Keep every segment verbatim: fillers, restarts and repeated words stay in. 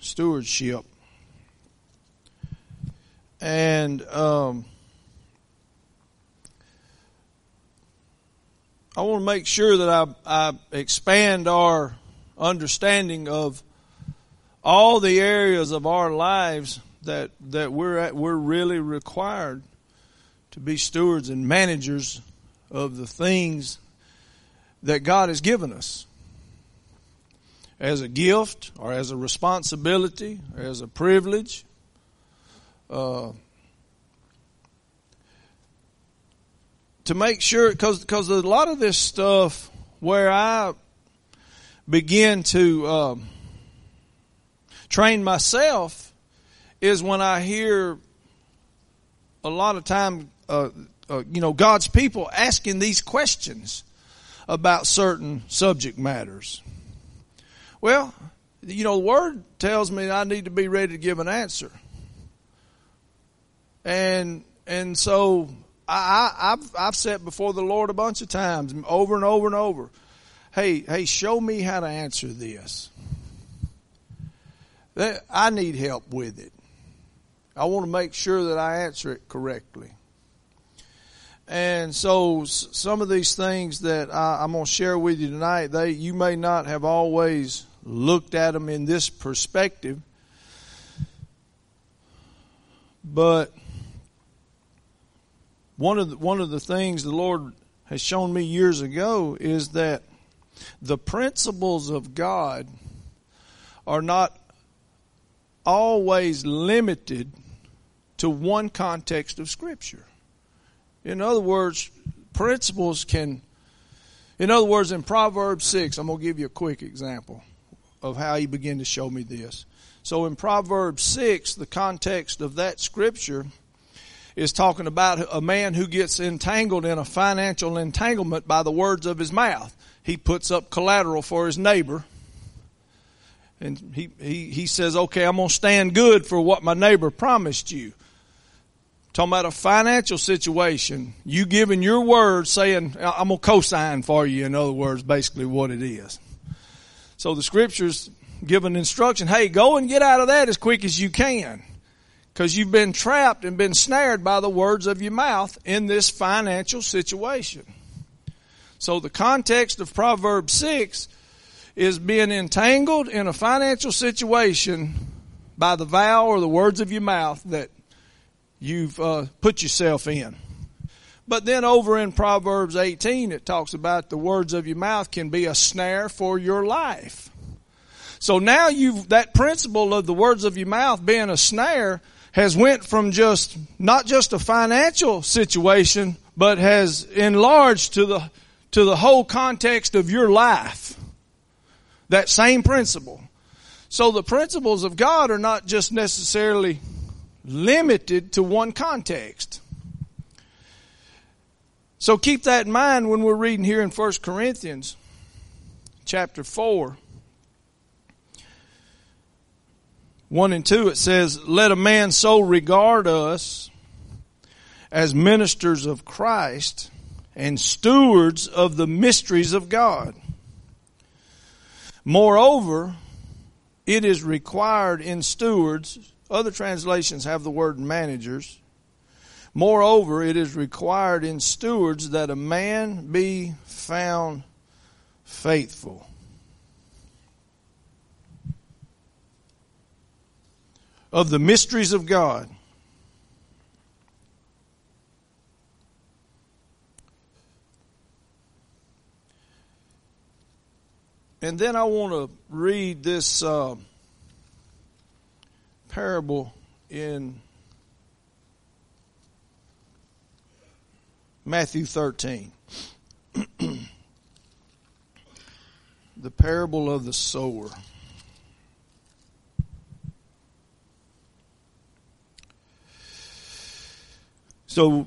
stewardship. And um, I want to make sure that I, I expand our understanding of all the areas of our lives that that we're at, we're really required to be stewards and managers of the things that God has given us as a gift or as a responsibility or as a privilege. Uh, to make sure, because because a lot of this stuff where I begin to um, train myself is when I hear a lot of time, uh, uh, you know, God's people asking these questions about certain subject matters. Well, you know, the Word tells me I need to be ready to give an answer. And and so I, I, I've I've sat before the Lord a bunch of times, over and over and over. Hey, hey, show me how to answer this. That, I need help with it. I want to make sure that I answer it correctly. And so some of these things that I, I'm going to share with you tonight, they you may not have always looked at them in this perspective, but one of the, one of the things the Lord has shown me years ago is that the principles of God are not always limited to one context of Scripture. In other words, principles can, in other words, in Proverbs six, I'm going to give you a quick example of how he began to show me this. So in Proverbs six, the context of that Scripture is talking about a man who gets entangled in a financial entanglement by the words of his mouth. He puts up collateral for his neighbor. And he, he, he says, okay, I'm going to stand good for what my neighbor promised you. Talking about a financial situation. You giving your word saying, I'm going to co-sign for you, in other words, basically what it is. So the Scriptures give an instruction, hey, go and get out of that as quick as you can. Because you've been trapped and been snared by the words of your mouth in this financial situation. So the context of Proverbs six is being entangled in a financial situation by the vow or the words of your mouth that you've uh, put yourself in. But then over in Proverbs eighteen, it talks about the words of your mouth can be a snare for your life. So now you've, that principle of the words of your mouth being a snare has went from just, not just a financial situation, but has enlarged to the, to the whole context of your life. That same principle. So the principles of God are not just necessarily limited to one context. So keep that in mind when we're reading here in First Corinthians chapter four. one and two, it says, let a man so regard us as ministers of Christ and stewards of the mysteries of God. Moreover, it is required in stewards, other translations have the word managers. Moreover, it is required in stewards that a man be found faithful. Of the mysteries of God. And then I want to read this uh, parable in Matthew thirteen. The parable of the sower. So,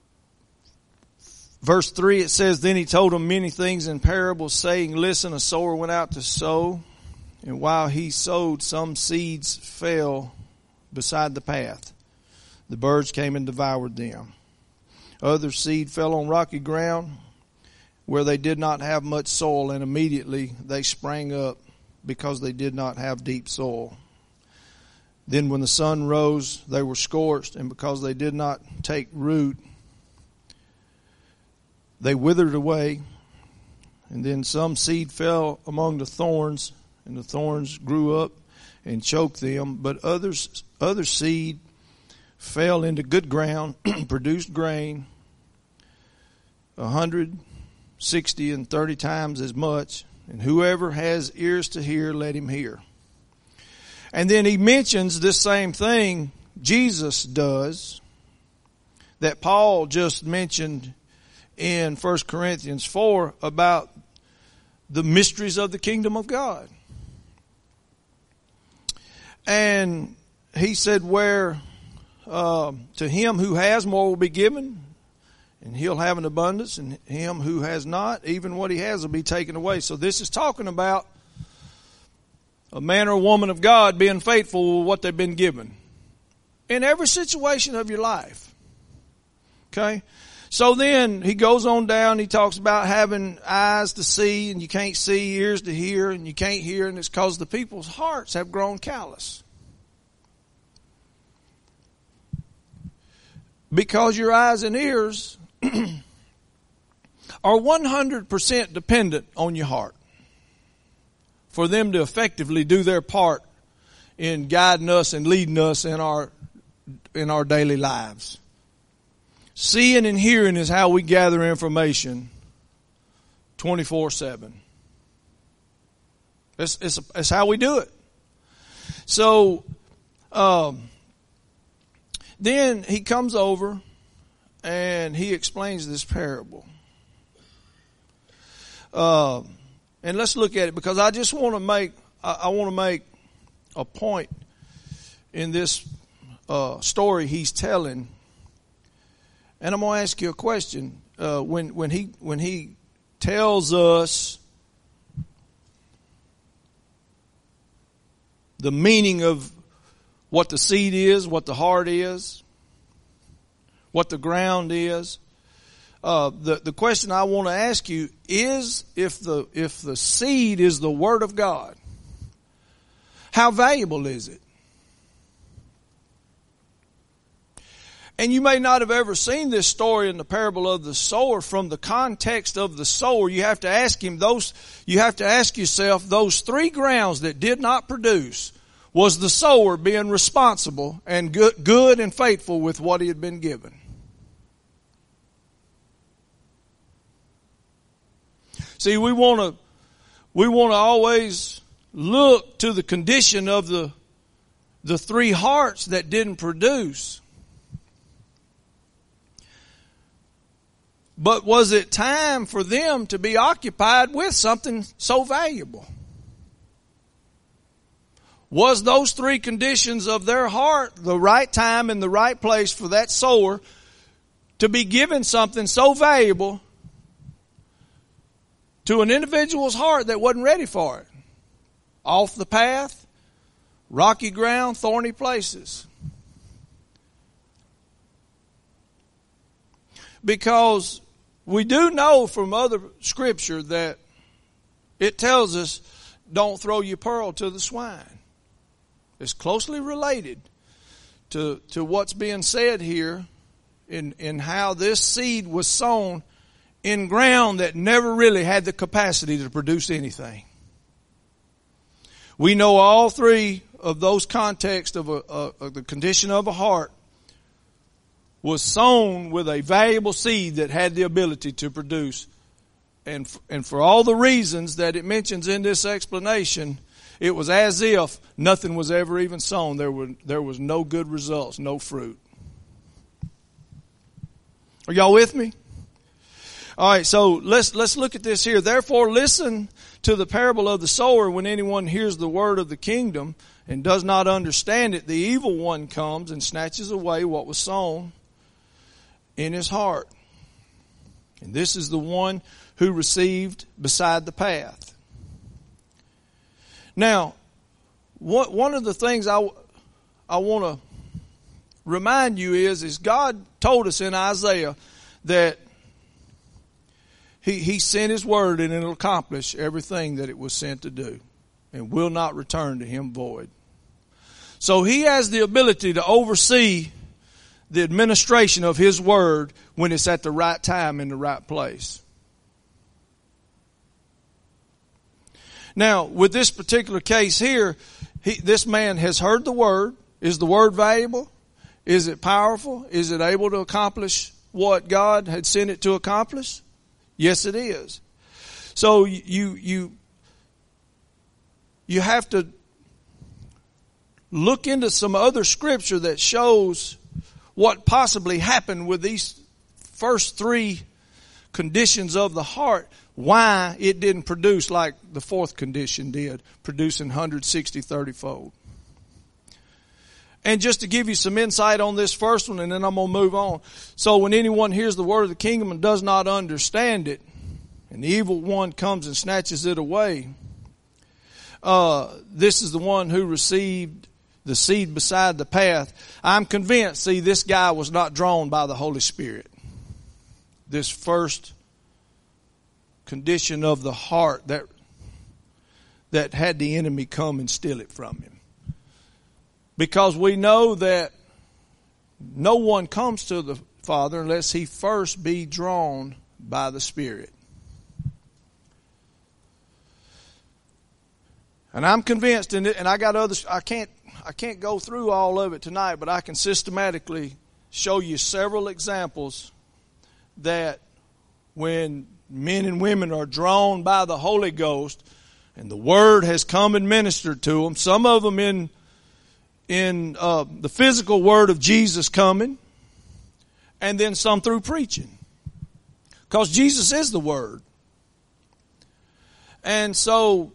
verse three, it says, then he told them many things in parables, saying, listen, a sower went out to sow, and while he sowed, some seeds fell beside the path. The birds came and devoured them. Other seed fell on rocky ground, where they did not have much soil, and immediately they sprang up, because they did not have deep soil. Then when the sun rose, they were scorched, and because they did not take root, they withered away. And then some seed fell among the thorns, and the thorns grew up and choked them. But others, other seed fell into good ground, produced grain, a hundred, sixty, and thirty times as much. And whoever has ears to hear, let him hear. And then he mentions this same thing Jesus does that Paul just mentioned in First Corinthians four about the mysteries of the kingdom of God. And he said, where uh, to him who has more will be given, and he'll have an abundance, and him who has not, even what he has will be taken away. So this is talking about a man or a woman of God being faithful with what they've been given in every situation of your life. Okay? So then he goes on down, he talks about having eyes to see and you can't see, ears to hear and you can't hear, and it's because the people's hearts have grown callous. Because your eyes and ears are one hundred percent dependent on your heart for them to effectively do their part in guiding us and leading us in our in our daily lives. Seeing and hearing is how we gather information twenty-four seven. It's, it's, it's how we do it. So, um, then he comes over and he explains this parable. Uh, and let's look at it, because I just want to make, I, I want to make a point in this uh, story he's telling. And I'm going to ask you a question. Uh, when, when he, when he tells us the meaning of what the seed is, what the heart is, what the ground is, uh, the, the question I want to ask you is, if the, if the seed is the Word of God, how valuable is it? And you may not have ever seen this story in the parable of the sower from the context of the sower. You have to ask him those, you have to ask yourself, those three grounds that did not produce, was the sower being responsible and good, good and faithful with what he had been given? See, we want to, we want to always look to the condition of the, the three hearts that didn't produce. But was it time for them to be occupied with something so valuable? Was those three conditions of their heart the right time and the right place for that sower to be given something so valuable to an individual's heart that wasn't ready for it? Off the path, rocky ground, thorny places. Because we do know from other scripture that it tells us, don't throw your pearl to the swine. It's closely related to, to what's being said here in, in how this seed was sown in ground that never really had the capacity to produce anything. We know all three of those contexts of, a, a, of the condition of a heart was sown with a valuable seed that had the ability to produce. And, f- and for all the reasons that it mentions in this explanation, it was as if nothing was ever even sown. There were, there was no good results, no fruit. Are y'all with me? All right, so let's, let's look at this here. Therefore, listen to the parable of the sower. When anyone hears the word of the kingdom and does not understand it, the evil one comes and snatches away what was sown in his heart. And this is the one who received beside the path. Now, one of the things I, I want to remind you is, is God told us in Isaiah that He, he sent His word and it'll accomplish everything that it was sent to do and will not return to Him void. So he has the ability to oversee the administration of his word when it's at the right time in the right place. Now, with this particular case here, he, this man has heard the word. Is the word valuable? Is it powerful? Is it able to accomplish what God had sent it to accomplish? Yes, it is. So you you you have to look into some other scripture that shows what possibly happened with these first three conditions of the heart, why it didn't produce like the fourth condition did, producing one hundred sixty thirty-fold. And just to give you some insight on this first one, and then I'm going to move on. So when anyone hears the word of the kingdom and does not understand it, and the evil one comes and snatches it away, uh, this is the one who received the seed beside the path. I'm convinced, see, this guy was not drawn by the Holy Spirit. This first condition of the heart that that had the enemy come and steal it from him. Because we know that no one comes to the Father unless he first be drawn by the Spirit. And I'm convinced, and I got others, I can't I can't go through all of it tonight, but I can systematically show you several examples that when men and women are drawn by the Holy Ghost and the Word has come and ministered to them, some of them in in uh, the physical Word of Jesus coming, and then some through preaching. Because Jesus is the Word. And so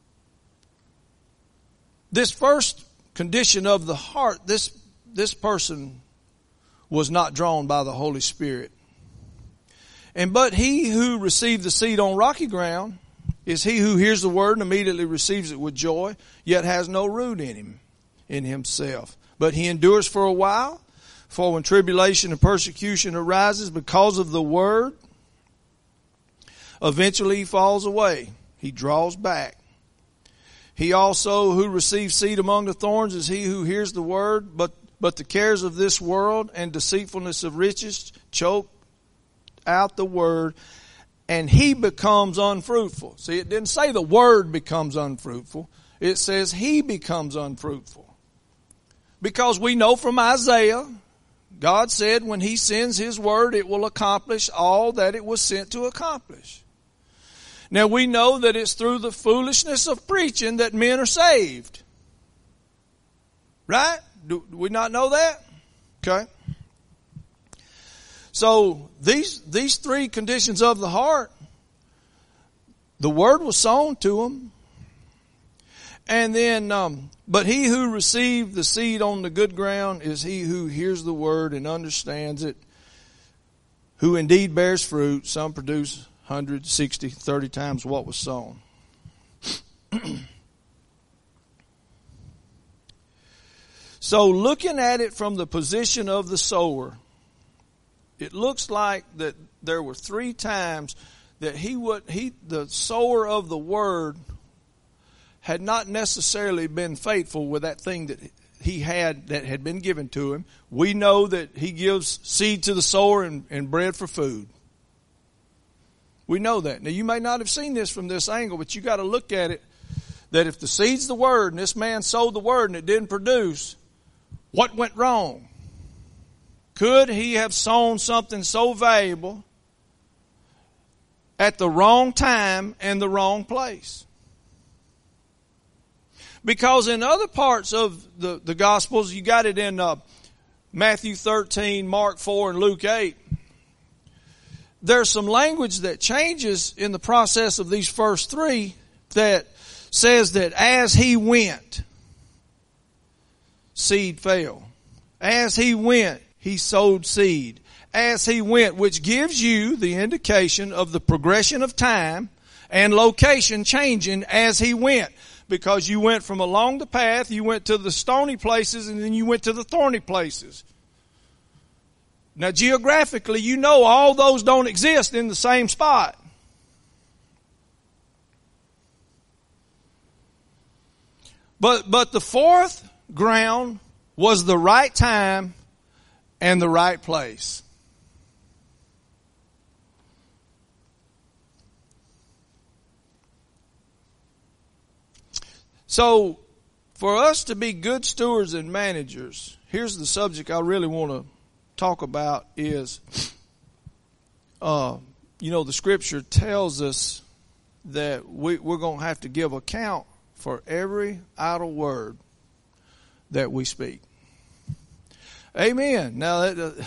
this first condition of the heart, this this person was not drawn by the Holy Spirit. And but he who received the seed on rocky ground is he who hears the word and immediately receives it with joy, yet has no root in him, in himself. But he endures for a while, for when tribulation and persecution arises because of the word, eventually he falls away. He draws back. He also who receives seed among the thorns is he who hears the word, but, but the cares of this world and deceitfulness of riches choke out the word, and he becomes unfruitful. See, it didn't say the word becomes unfruitful. It says he becomes unfruitful. Because we know from Isaiah, God said when he sends his word, it will accomplish all that it was sent to accomplish. Now we know that it's through the foolishness of preaching that men are saved. Right? Do we not know that? Okay. So these these three conditions of the heart, the word was sown to them. And then, um, but he who received the seed on the good ground is he who hears the word and understands it, who indeed bears fruit. Some produce one hundred, sixty, thirty times what was sown. So looking at it from the position of the sower, it looks like that there were three times that he would, he, the sower of the word had not necessarily been faithful with that thing that he had that had been given to him. We know that he gives seed to the sower and, and bread for food. We know that. Now you may not have seen this from this angle, but you got to look at it that if the seed's the word and this man sowed the word and it didn't produce, what went wrong? Could he have sown something so valuable at the wrong time and the wrong place? Because in other parts of the, the Gospels, you got it in uh, Matthew thirteen, Mark four, and Luke eight. There's some language that changes in the process of these first three that says that as he went, seed fell. As he went, he sowed seed. As he went, which gives you the indication of the progression of time and location changing as he went. Because you went from along the path, you went to the stony places, and then you went to the thorny places. Now geographically, you know all those don't exist in the same spot. But, but the fourth ground was the right time and the right place. So, for us to be good stewards and managers, here's the subject I really want to talk about is, uh, you know, the Scripture tells us that we, we're going to have to give account for every idle word that we speak. Amen. Now, that,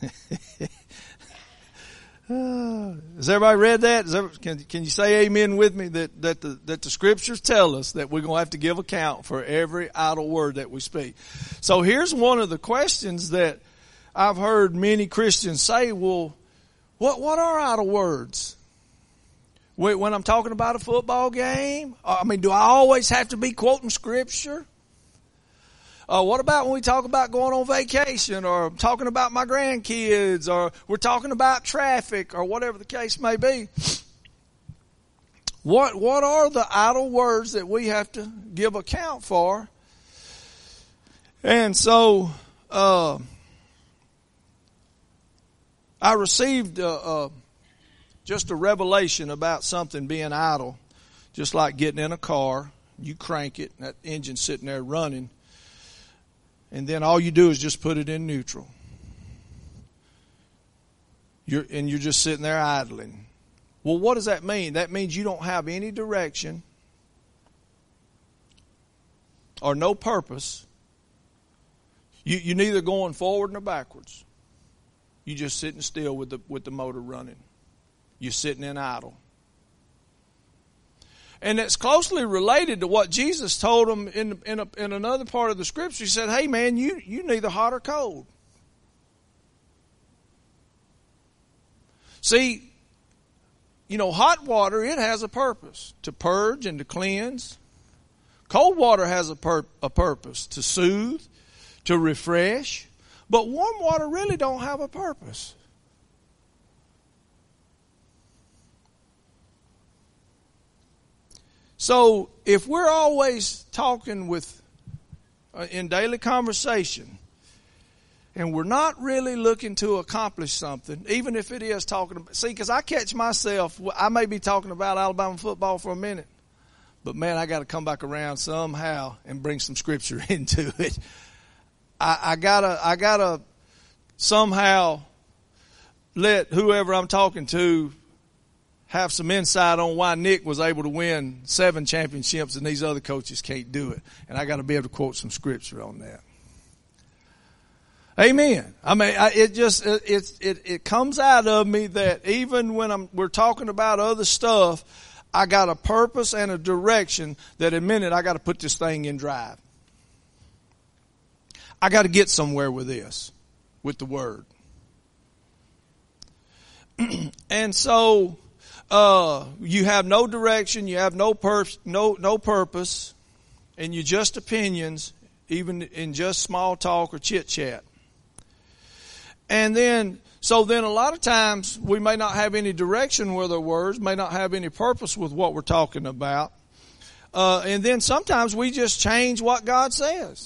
uh, has everybody read that? Is everybody, can, can you say amen with me that, that, the, that the Scriptures tell us that we're going to have to give account for every idle word that we speak? So here's one of the questions that I've heard many Christians say, well, what, what are idle words? When I'm talking about a football game, I mean, do I always have to be quoting Scripture? Uh, what about when we talk about going on vacation, or talking about my grandkids, or we're talking about traffic, or whatever the case may be? What what are the idle words that we have to give account for? And so, uh, I received uh, uh, just a revelation about something being idle, just like getting in a car. You crank it, and that engine's sitting there running. And then all you do is just put it in neutral. You're, and you're just sitting there idling. Well, what does that mean? That means you don't have any direction or no purpose. You, you're neither going forward nor backwards. You're just sitting still with the, with the motor running. You're sitting in idle. And it's closely related to what Jesus told them in in, a, in another part of the Scripture. He said, hey man, you, you neither hot or cold. See, you know, hot water, it has a purpose to purge and to cleanse. Cold water has a, pur- a purpose to soothe, to refresh. But warm water really don't have a purpose. So if we're always talking with, uh, in daily conversation, and we're not really looking to accomplish something, even if it is talking about, see, because I catch myself, I may be talking about Alabama football for a minute, but man, I got to come back around somehow and bring some Scripture into it. I, I gotta, I gotta somehow let whoever I'm talking to have some insight on why Nick was able to win seven championships and these other coaches can't do it. And I got to be able to quote some Scripture on that. Amen. I mean, I, it just, it, it, it, it comes out of me that even when I'm, we're talking about other stuff, I got a purpose and a direction that in a minute I got to put this thing in drive. I got to get somewhere with this, with the Word. And so, Uh, you have no direction, you have no pur- no no purpose, and you're just opinions, even in just small talk or chit chat. And then, so then a lot of times we may not have any direction with our words, may not have any purpose with what we're talking about. Uh, and then sometimes we just change what God says.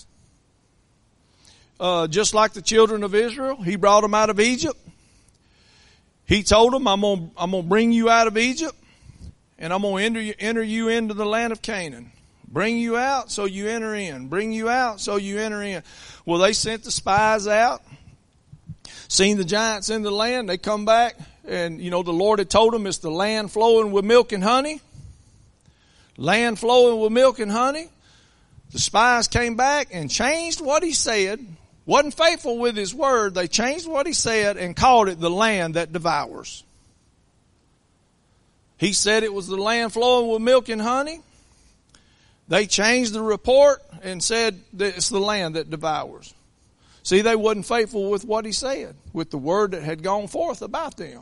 Uh, just like the children of Israel, He brought them out of Egypt. He told them, I'm going I'm to bring you out of Egypt, and I'm going to enter you, enter you into the land of Canaan. Bring you out so you enter in. Bring you out so you enter in. Well, they sent the spies out, seen the giants in the land. They come back, and, you know, the Lord had told them it's the land flowing with milk and honey. Land flowing with milk and honey. The spies came back and changed what He said. Wasn't faithful with His word. They changed what He said and called it the land that devours. He said it was the land flowing with milk and honey. They changed the report and said that it's the land that devours. See, they wasn't faithful with what He said, with the word that had gone forth about them.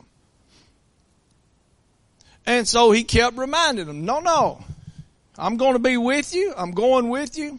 And so He kept reminding them, no, no, I'm going to be with you. I'm going with you.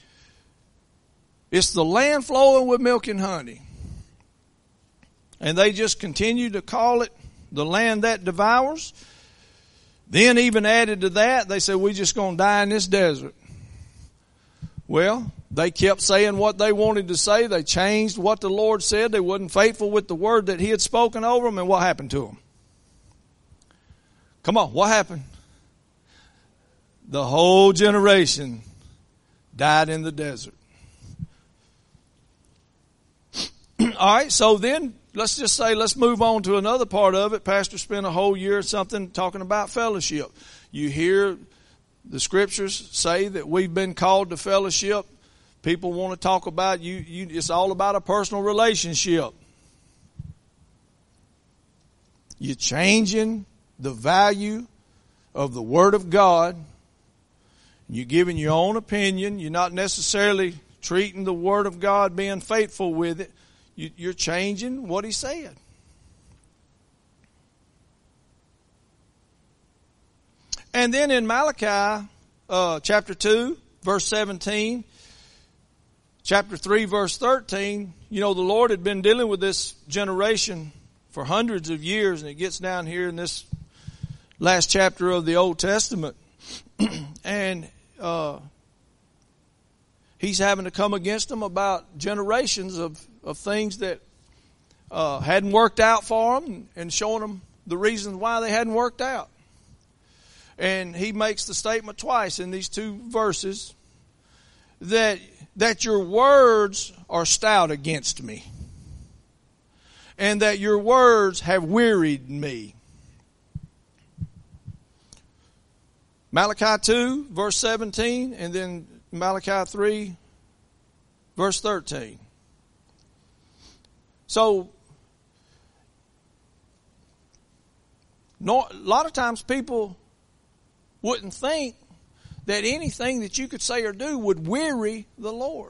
It's the land flowing with milk and honey. And they just continued to call it the land that devours. Then even added to that, they said, we're just going to die in this desert. Well, they kept saying what they wanted to say. They changed what the Lord said. They wasn't faithful with the word that He had spoken over them. And what happened to them? Come on, what happened? The whole generation died in the desert. All right, so then let's just say, let's move on to another part of it. Pastor spent a whole year or something talking about fellowship. You hear the scriptures say that we've been called to fellowship. People want to talk about you. you it's all about a personal relationship. You're changing the value of the Word of God. You're giving your own opinion. You're not necessarily treating the Word of God, being faithful with it. You, you're changing what He said. And then in Malachi uh, chapter two, verse seventeen, chapter three, verse thirteen, you know, the Lord had been dealing with this generation for hundreds of years, and it gets down here in this last chapter of the Old Testament. and uh, He's having to come against them about generations of, of things that uh, hadn't worked out for them, and showing them the reasons why they hadn't worked out. And He makes the statement twice in these two verses that that your words are stout against me, and that your words have wearied me. Malachi two, verse seventeen, and then Malachi three, verse thirteen. So, no, a lot of times people wouldn't think that anything that you could say or do would weary the Lord.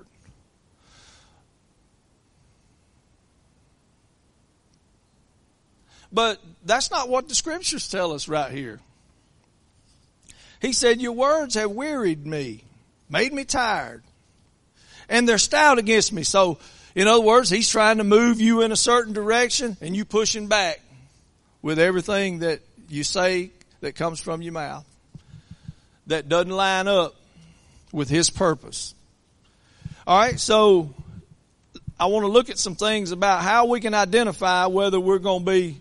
But that's not what the scriptures tell us right here. He said, your words have wearied me, made me tired, and they're stout against me. So, in other words, He's trying to move you in a certain direction, and you pushing back with everything that you say that comes from your mouth that doesn't line up with His purpose. All right, so I want to look at some things about how we can identify whether we're going to be,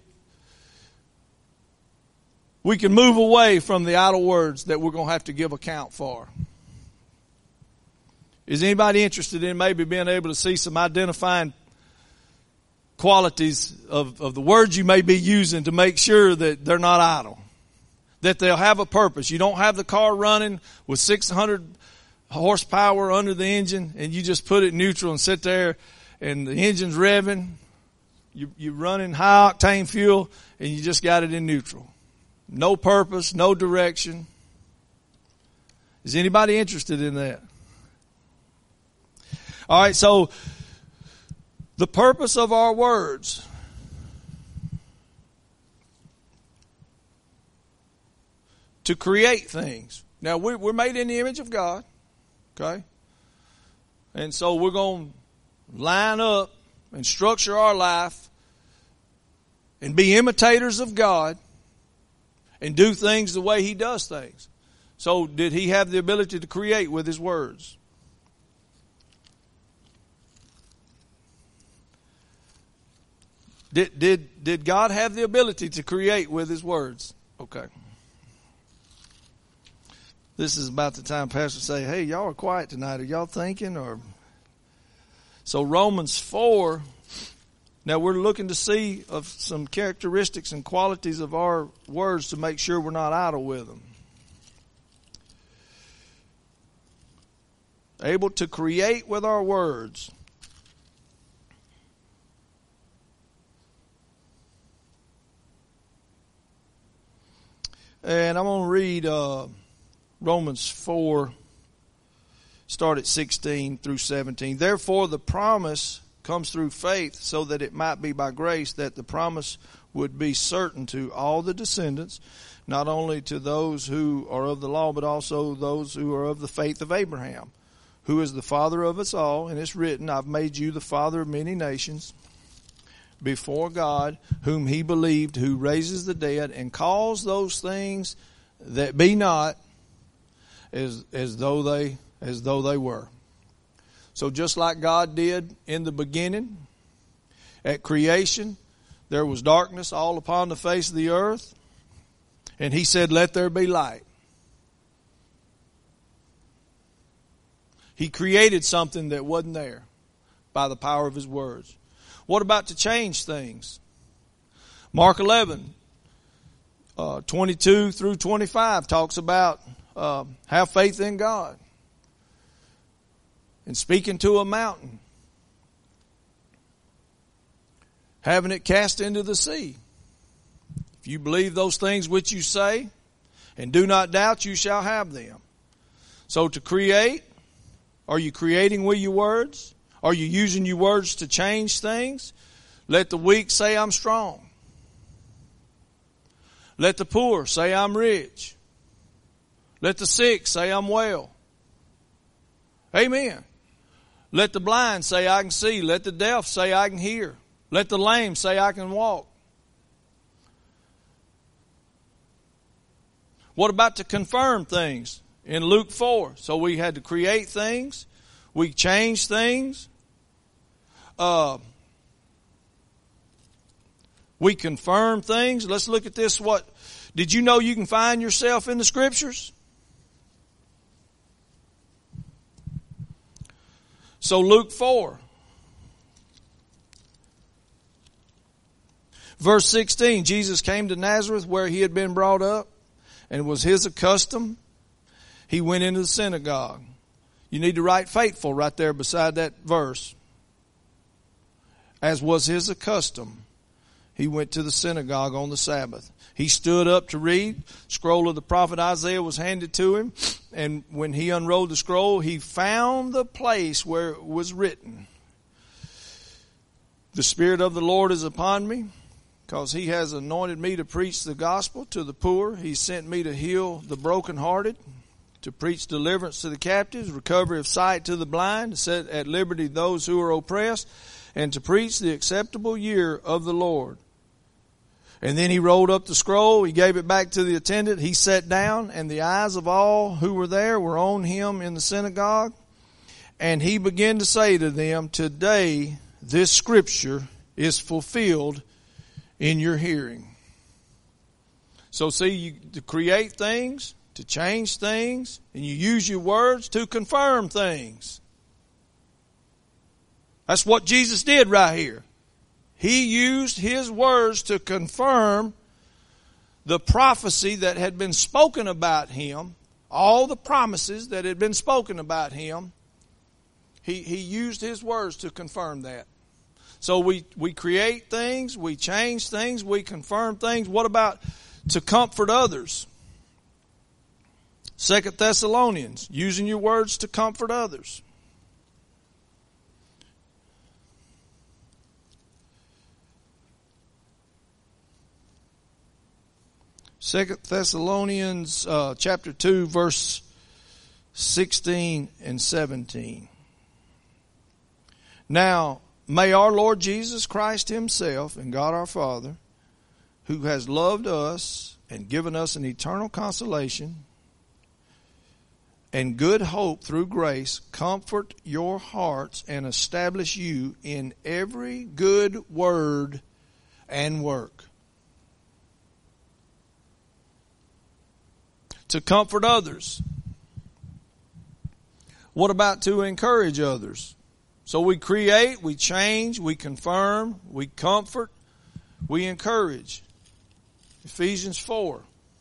we can move away from the idle words that we're going to have to give account for. Is anybody interested in maybe being able to see some identifying qualities of, of the words you may be using to make sure that they're not idle? That they'll have a purpose. You don't have the car running with six hundred horsepower under the engine and you just put it neutral and sit there and the engine's revving. You, you're running high octane fuel and you just got it in neutral. No purpose, no direction. Is anybody interested in that? All right, so the purpose of our words. To create things. Now, we're made in the image of God, okay? And so we're going to line up and structure our life and be imitators of God and do things the way He does things. So did He have the ability to create with His words? Did, did, did God have the ability to create with His words? Okay. This is about the time Pastor say, hey, y'all are quiet tonight. Are y'all thinking? Or So Romans four, now we're looking to see of some characteristics and qualities of our words to make sure we're not idle with them. Able to create with our words. And I'm going to read uh, Romans four, start at sixteen through seventeen. Therefore the promise comes through faith, so that it might be by grace, that the promise would be certain to all the descendants, not only to those who are of the law, but also those who are of the faith of Abraham, who is the father of us all. And it's written, I've made you the father of many nations, before God, whom He believed, who raises the dead and calls those things that be not as as though they as though they were. So just like God did in the beginning, at creation, there was darkness all upon the face of the earth. And He said, let there be light. He created something that wasn't there by the power of His words. What about to change things? Mark eleven, uh, twenty-two through twenty-five talks about uh, have faith in God. And speaking to a mountain. Having it cast into the sea. If you believe those things which you say, and do not doubt, you shall have them. So to create, are you creating with your words? Are you using your words to change things? Let the weak say I'm strong. Let the poor say I'm rich. Let the sick say I'm well. Amen. Let the blind say I can see. Let the deaf say I can hear. Let the lame say I can walk. What about to confirm things? In Luke four, so we had to create things. We changed things. Uh, we confirm things. Let's look at this. What did you know you can find yourself in the Scriptures? So Luke four. Verse sixteen, Jesus came to Nazareth where He had been brought up, and it was His custom. He went into the synagogue. You need to write faithful right there beside that verse. As was His custom, He went to the synagogue on the Sabbath. He stood up to read. Scroll of the prophet Isaiah was handed to Him. And when He unrolled the scroll, He found the place where it was written, the Spirit of the Lord is upon me, because He has anointed me to preach the gospel to the poor. He sent me to heal the brokenhearted, to preach deliverance to the captives, recovery of sight to the blind, to set at liberty those who are oppressed, and to preach the acceptable year of the Lord. And then He rolled up the scroll. He gave it back to the attendant. He sat down, and the eyes of all who were there were on Him in the synagogue. And He began to say to them, today this scripture is fulfilled in your hearing. So see, you to create things, to change things, and you use your words to confirm things. That's what Jesus did right here. He used His words to confirm the prophecy that had been spoken about Him, all the promises that had been spoken about Him. He, he used His words to confirm that. So we, we create things, we change things, we confirm things. What about to comfort others? Second Thessalonians, using your words to comfort others. Second Thessalonians uh, chapter two, verse sixteen and seventeen. Now, may our Lord Jesus Christ Himself and God our Father, who has loved us and given us an eternal consolation and good hope through grace, comfort your hearts and establish you in every good word and work. To comfort others. What about to encourage others? So we create, we change, we confirm, we comfort, we encourage. Ephesians four.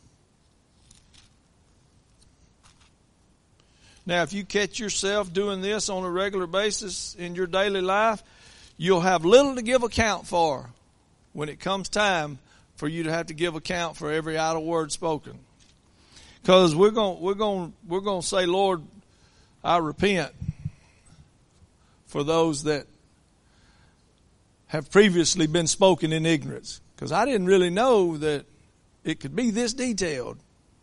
Now, if you catch yourself doing this on a regular basis in your daily life, you'll have little to give account for when it comes time for you to have to give account for every idle word spoken. Because we're going, we're going, we're going to say, Lord, I repent for those that have previously been spoken in ignorance. Because I didn't really know that it could be this detailed.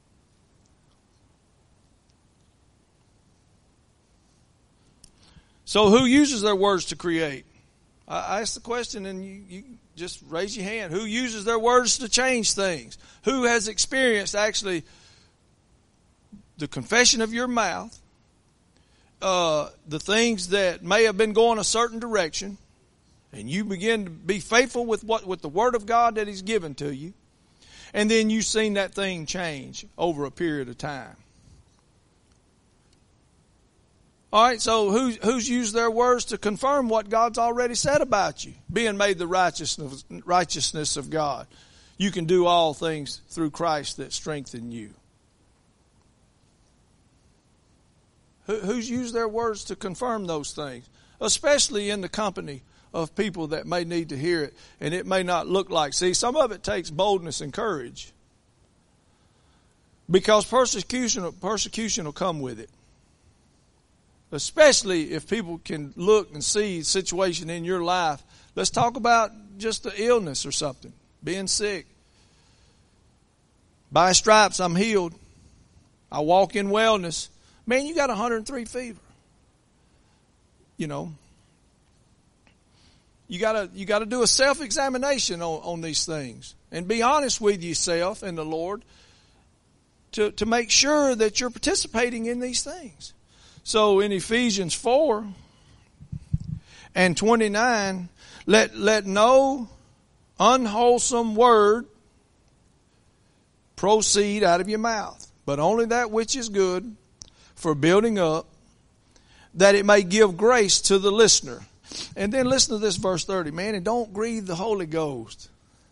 So who uses their words to create? I ask the question and you, you just raise your hand. Who uses their words to change things? Who has experienced actually the confession of your mouth uh, the things that may have been going a certain direction, and you begin to be faithful with what with the Word of God that He's given to you, and then you've seen that thing change over a period of time. All right, so who's, who's used their words to confirm what God's already said about you? Being made the righteousness, righteousness of God. You can do all things through Christ that strengthen you. Who, who's used their words to confirm those things? Especially in the company of people that may need to hear it, and it may not look like. See, some of it takes boldness and courage. Because persecution, persecution will come with it. Especially if people can look and see a situation in your life. Let's talk about just the illness or something. Being sick. By stripes I'm healed. I walk in wellness. Man, you got one hundred three fever. You know. You gotta you gotta do a self-examination on, on these things. And be honest with yourself and the Lord to, to make sure that you're participating in these things. So in Ephesians four and twenty-nine, let, let no unwholesome word proceed out of your mouth, but only that which is good for building up, that it may give grace to the listener. And then listen to this verse thirty, man, and don't grieve the Holy Ghost.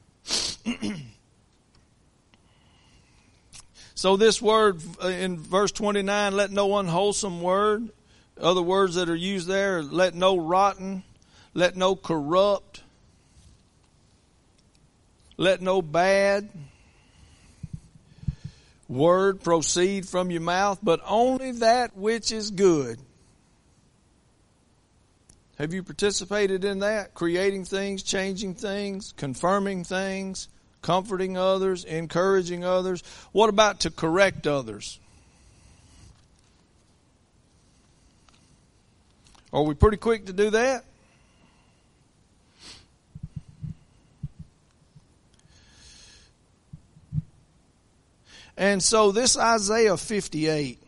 So this word in verse twenty-nine, let no unwholesome word, other words that are used there, let no rotten, let no corrupt, let no bad word proceed from your mouth, but only that which is good. Have you participated in that? Creating things, changing things, confirming things, comforting others, encouraging others. What about to correct others? Are we pretty quick to do that? And so this Isaiah fifty-eight,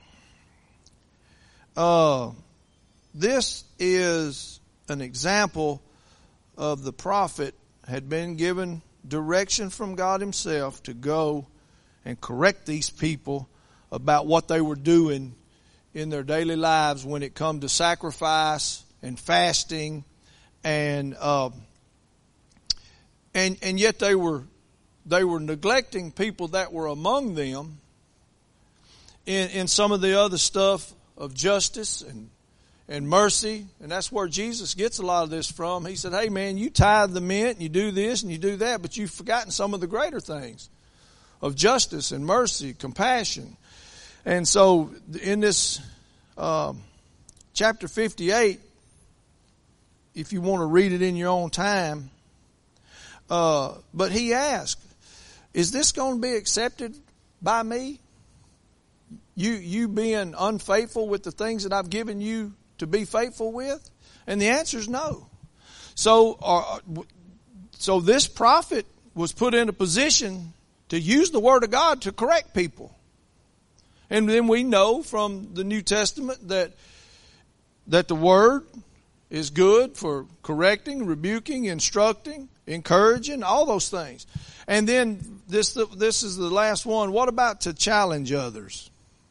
uh, this is an example of the prophet had been given direction from God Himself to go and correct these people about what they were doing in their daily lives when it come to sacrifice and fasting, and uh, and and yet they were they were neglecting people that were among them in in some of the other stuff of justice and and mercy. And that's where Jesus gets a lot of this from. He said, hey man, you tithe the mint, and you do this and you do that, but you've forgotten some of the greater things of justice and mercy, compassion. And so in this uh, chapter fifty-eight, if you want to read it in your own time, uh, but he asked, is this going to be accepted by me? You, you being unfaithful with the things that I've given you to be faithful with? And the answer is no. So, uh, so this prophet was put in a position to use the Word of God to correct people. And then we know from the New Testament that that the Word is good for correcting, rebuking, instructing, encouraging, all those things. And then this this is the last one. What about to challenge others?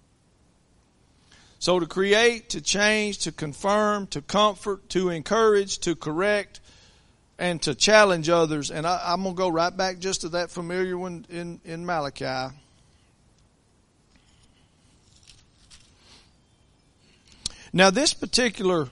So to create, to change, to confirm, to comfort, to encourage, to correct, and to challenge others. And I, I'm going to go right back just to that familiar one in, in Malachi. Now this particular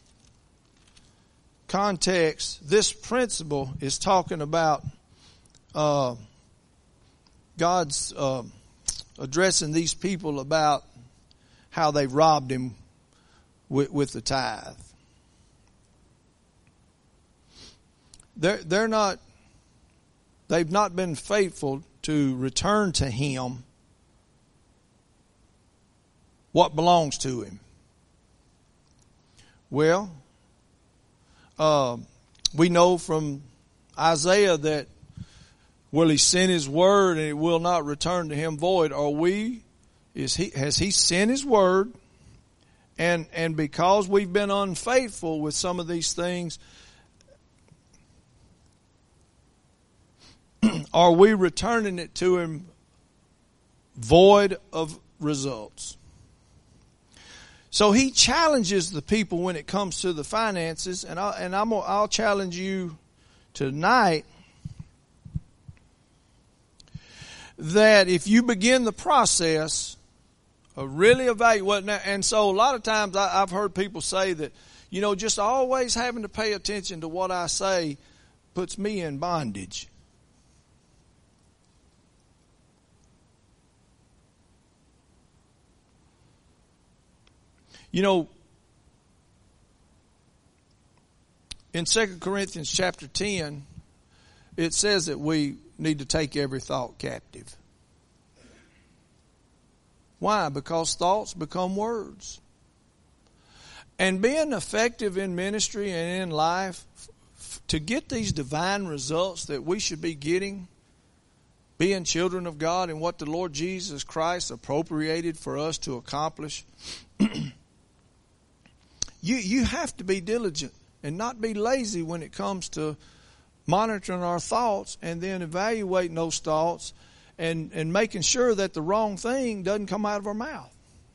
context, this principle is talking about uh, God's uh, addressing these people about how they robbed Him with, with the tithe. They're, they're not, they've not been faithful to return to Him what belongs to Him. Well, uh, we know from Isaiah that will He send His word and it will not return to Him void. Are we, is He, has He sent His word And, and because we've been unfaithful with some of these things, are we returning it to Him void of results? So He challenges the people when it comes to the finances, and, I, and I'm, I'll challenge you tonight that if you begin the process of really evaluating, and so a lot of times I, I've heard people say that, you know, just always having to pay attention to what I say puts me in bondage. You know, in Second Corinthians chapter ten, it says that we need to take every thought captive. Why? Because thoughts become words. And being effective in ministry and in life, to get these divine results that we should be getting, being children of God and what the Lord Jesus Christ appropriated for us to accomplish, you, you have to be diligent and not be lazy when it comes to monitoring our thoughts and then evaluating those thoughts and, and making sure that the wrong thing doesn't come out of our mouth.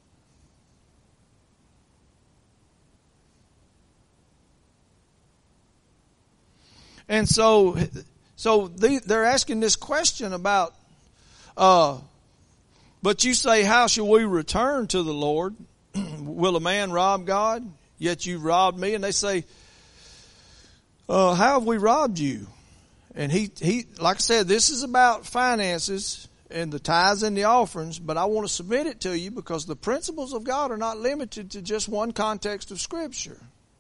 And so, so they, they're asking this question about, uh, but you say, how shall we return to the Lord? Will a man rob God? Yet you robbed me. And they say, uh, how have we robbed you? And he, he, like I said, this is about finances and the tithes and the offerings, but I want to submit it to you because the principles of God are not limited to just one context of Scripture.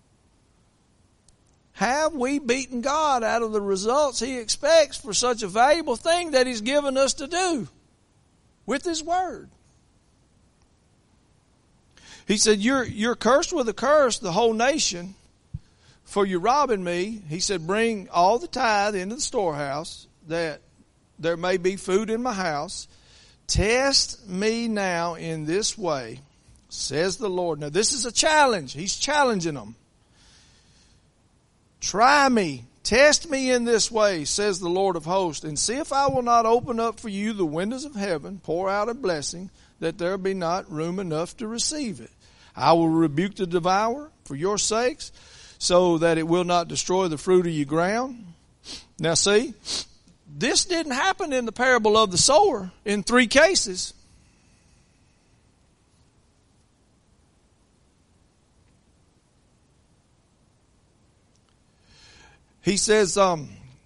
Have we beaten God out of the results He expects for such a valuable thing that He's given us to do with His Word? He said, you're, you're cursed with a curse, the whole nation, for you robbing me. He said, bring all the tithe into the storehouse, that there may be food in my house. Test me now in this way, says the Lord. Now this is a challenge. He's challenging them. Try me, test me in this way, says the Lord of hosts, and see if I will not open up for you the windows of heaven, pour out a blessing, that there be not room enough to receive it. I will rebuke the devourer for your sakes, so that it will not destroy the fruit of your ground. Now see, this didn't happen in the parable of the sower in three cases. He says, um,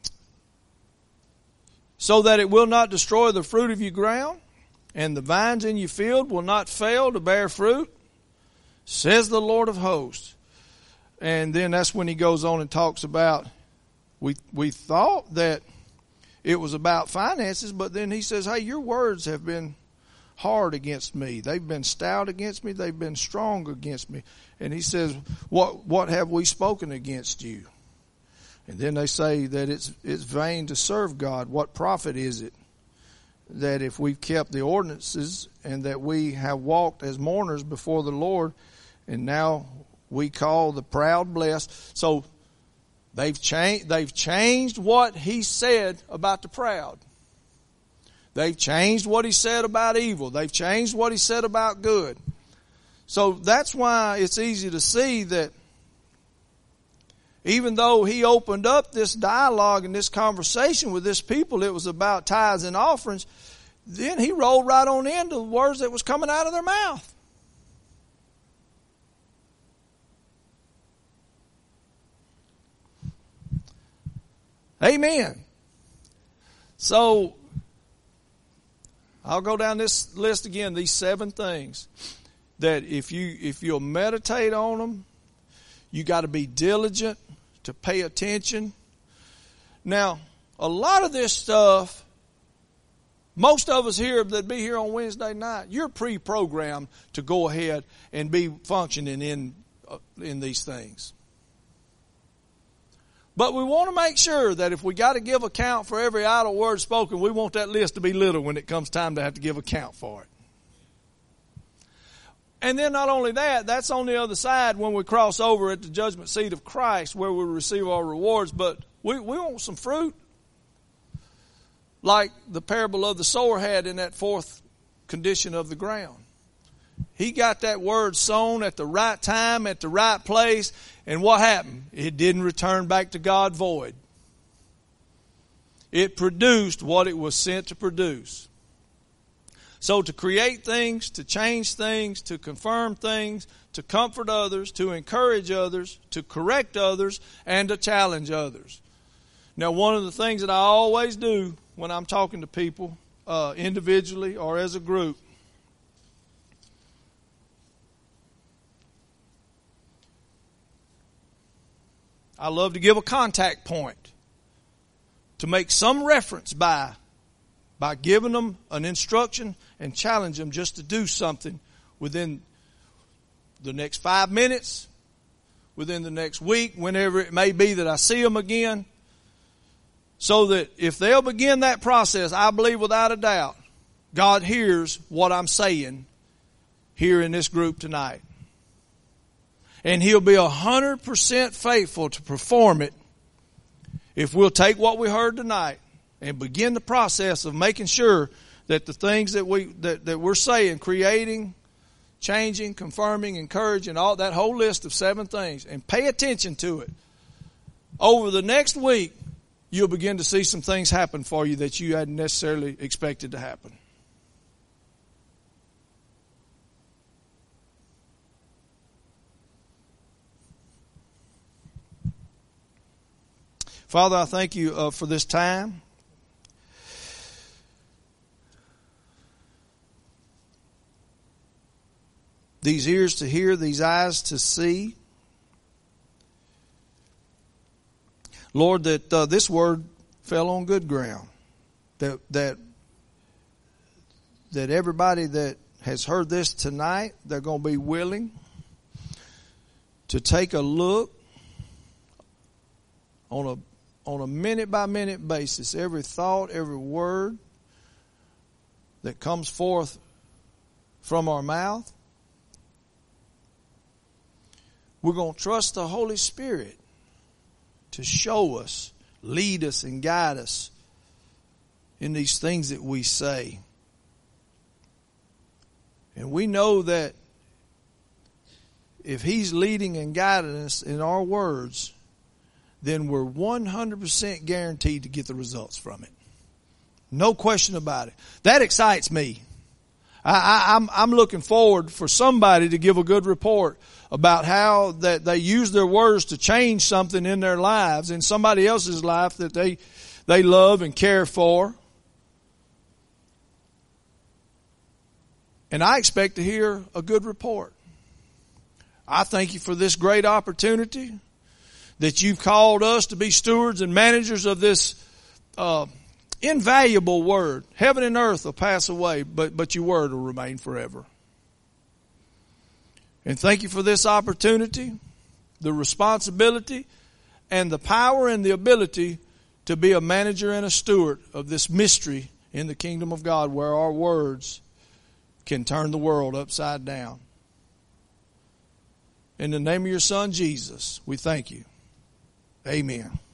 so that it will not destroy the fruit of your ground, and the vines in your field will not fail to bear fruit, says the Lord of hosts. And then that's when he goes on and talks about, we we thought that it was about finances, but then he says, hey, your words have been hard against me. They've been stout against me. They've been strong against me. And he says, what what have we spoken against you? And then they say that it's it's vain to serve God. What profit is it that if we've kept the ordinances and that we have walked as mourners before the Lord, and now we call the proud blessed? So they've changed. They've changed what He said about the proud. They've changed what He said about evil. They've changed what He said about good. So that's why it's easy to see that even though He opened up this dialogue and this conversation with this people, it was about tithes and offerings, then He rolled right on into the words that was coming out of their mouth. Amen. So, I'll go down this list again, these seven things that if you, if you'll meditate on them, you got to be diligent to pay attention. Now, a lot of this stuff, most of us here that be here on Wednesday night, you're pre-programmed to go ahead and be functioning in uh, in these things. But we want to make sure that if we got to give account for every idle word spoken, we want that list to be little when it comes time to have to give account for it. And then not only that, that's on the other side when we cross over at the judgment seat of Christ where we receive our rewards. But we, we want some fruit. Like the parable of the sower had in that fourth condition of the ground. He got that word sown at the right time, at the right place. And what happened? It didn't return back to God void. It produced what it was sent to produce. So to create things, to change things, to confirm things, to comfort others, to encourage others, to correct others, and to challenge others. Now, one of the things that I always do when I'm talking to people, uh, individually or as a group, I love to give a contact point to make some reference by by giving them an instruction and challenge them just to do something within the next five minutes, within the next week, whenever it may be that I see them again, so that if they'll begin that process, I believe without a doubt, God hears what I'm saying here in this group tonight. And He'll be a hundred percent faithful to perform it if we'll take what we heard tonight and begin the process of making sure that the things that we that, that we're saying, creating, changing, confirming, encouraging, all that whole list of seven things, and pay attention to it. Over the next week, you'll begin to see some things happen for you that you hadn't necessarily expected to happen. Father, I thank you uh, for this time. These ears to hear, these eyes to see. Lord, that uh, this word fell on good ground. That that that everybody that has heard this tonight, they're going to be willing to take a look on a on a minute by minute basis, every thought, every word that comes forth from our mouth. We're going to trust the Holy Spirit to show us, lead us, and guide us in these things that we say. And we know that if He's leading and guiding us in our words, then we're one hundred percent guaranteed to get the results from it. No question about it. That excites me. I, I, I'm, I'm looking forward for somebody to give a good report about how that they use their words to change something in their lives, in somebody else's life that they they love and care for. And I expect to hear a good report. I thank you for this great opportunity that you've called us to be stewards and managers of this uh, invaluable word. Heaven and earth will pass away, but, but your word will remain forever. And thank you for this opportunity, the responsibility, and the power and the ability to be a manager and a steward of this mystery in the kingdom of God, where our words can turn the world upside down. In the name of your Son, Jesus, we thank you. Amen.